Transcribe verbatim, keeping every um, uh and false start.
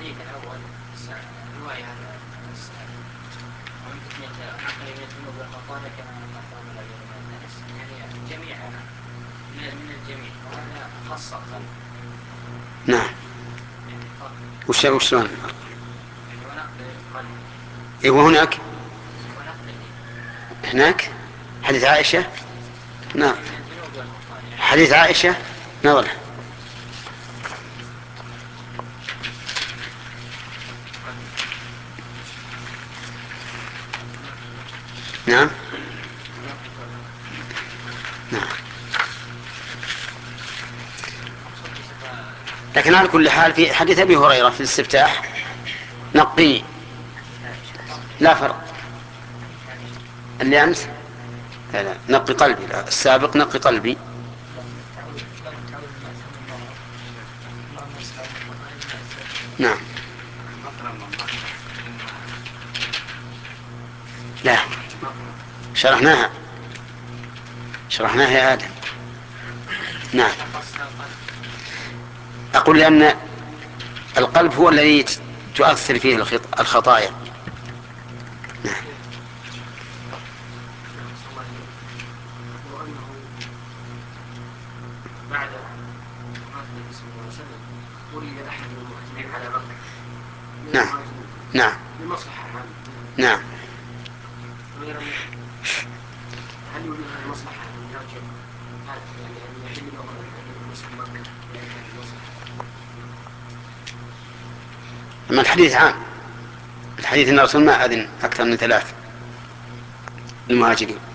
الحديث الأول رواية عن السائل ومن فتنة عقل من الذنوب والخطايا كما قال الذين من الناس، يعني جميع من الجميع، وهذا خاص القلب. نعم. وش وشلون؟ إيه وهناك هناك حديث عائشة. نعم حديث عائشة نظر. نعم نعم. لكن على كل حال في حديث أبي هريرة في الاستفتاح نقي لا فرق. اللي أمس لا لا نقي قلبي، لا السابق نقي قلبي. نعم. لا شرحناها شرحناها يا آدم. نعم. أقول لأن القلب هو الذي تؤثر فيه الخطايا. نعم. بعد وفاة النبي صلى الله عليه وسلم ولي أحد المهاجرين على مكة. نعم نعم لمصلحة عامة. نعم. هل يوجد هذه المصلحة أن يرجع يعني أن يحل له أن يسكن مكة لأن هذه المصلحة؟ أما الحديث عام، الحديث أن الرسول ما أذن أكثر من ثلاث المهاجرين.